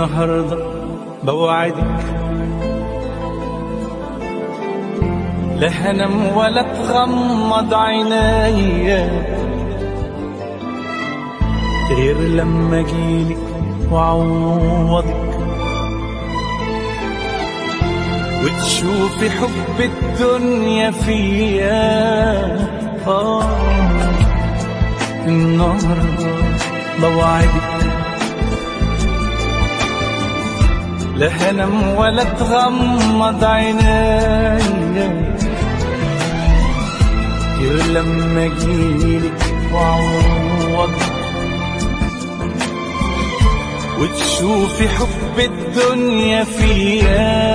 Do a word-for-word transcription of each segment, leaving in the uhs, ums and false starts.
النهاردة بوعدك لا هنام ولا تغمض عينيا غير لما اجيلك وعوضك وتشوفي حب الدنيا فيا. آه النهاردة بوعدك لا هنام ولا تغمض عينيا غير لما اجيلك وعوضك وتشوفي حب الدنيا فيا.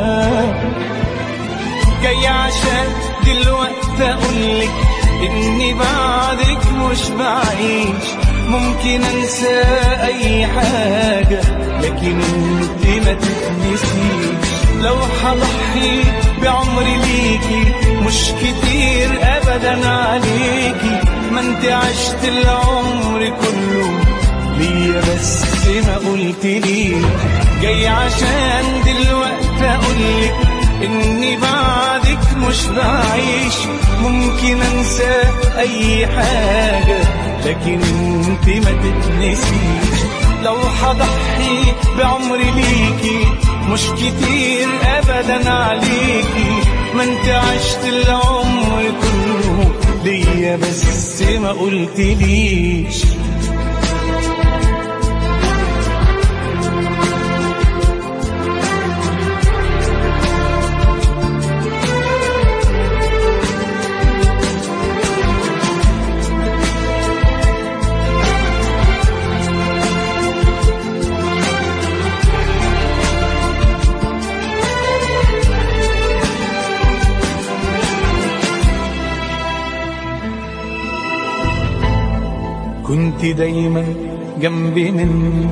جاي عشان دلوقتي اقولك اني بعدك مش بعيش، ممكن انسى اي حاجة لكن انت ما تتنسيش. لو هضحي بعمري ليكي مش كتير ابدا عليكي، ما انت عشت العمر كله ليا بس ما قلت ليه. جاي عشان دلوقتي اقولك اني بعدك مش بعيش، ممكن انسى اي حاجة لكن انت ما تتنسيش. لو هضحي بعمري ليكي مش كتير ابدا عليكي، ما انت عشت العمر كله ليا بس ما قلت ليش. كنت دايما جنبي مني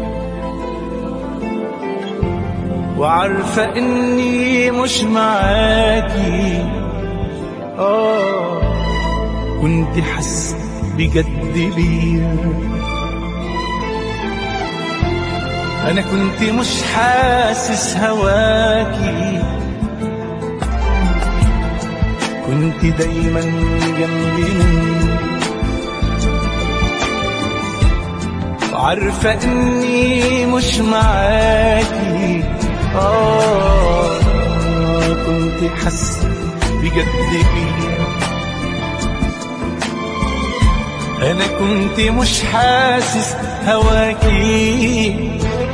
وعارفة اني مش معاكي. اه كنت حاسة بجد بيا، انا كنت مش حاسس هواكي. كنت دايما جنبي مني عارفة اني مش معاكي. آه كنت حاسة بجد بيا، انا كنت مش حاسس هواكي.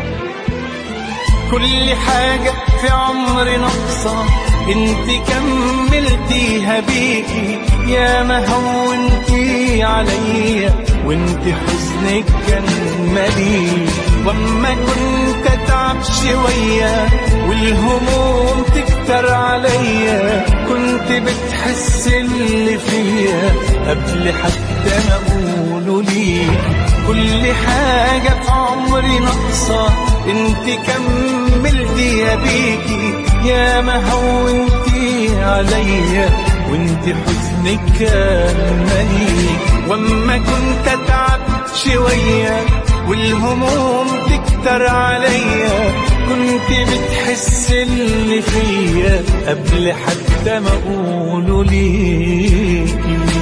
كل حاجة في عمري ناقصة انت كملتيها بيكي، يا ما هونتي عليا وانت حزنك كان مليء. واما كنت اتعب شوية والهموم تكتر عليا، كنت بتحس اللي فيا قبل حتى ما اقوله ليك. كل حاجة في عمري ناقصة انت كملتيها بيكي، يا ما هونتي عليا وانت حزنك كان مليء. واما كنت اتعب شوية والهموم تكتر عليا، كنت بتحس اللي فيا قبل حتى ما اقوله ليكي.